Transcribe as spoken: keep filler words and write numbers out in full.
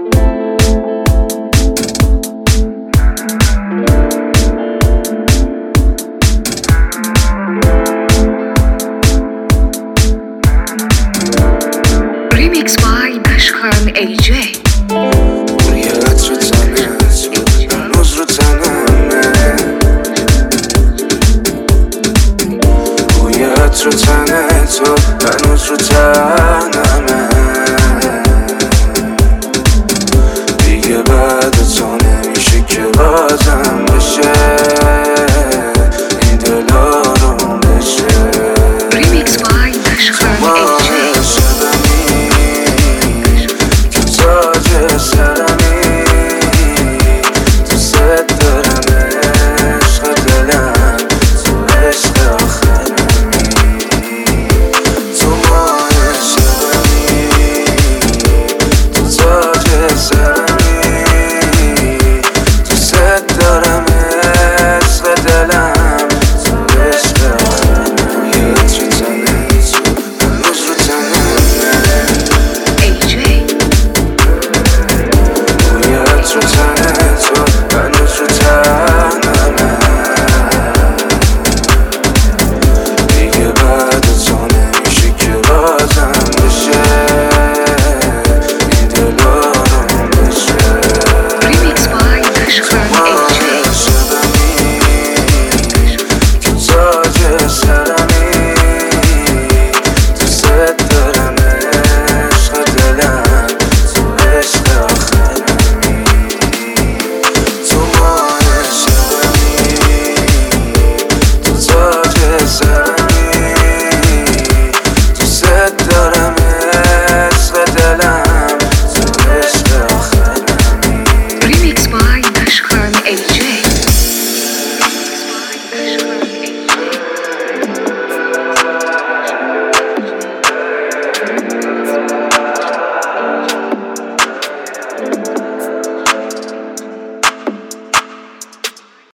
Remix by Ashkan ای جی. روی عطر تنت هنوز رو تنمه، روی عطر تنت هنوز رو تنمه، دیگه بعد تو نمیشه که بازم بشه این دل آروم بشه. Remix by Ashkan ای جی. سرمی تو سد دارم عشق دلم، تو عشق آخرمی، تو ماه شبمی، تو تاج سرمی.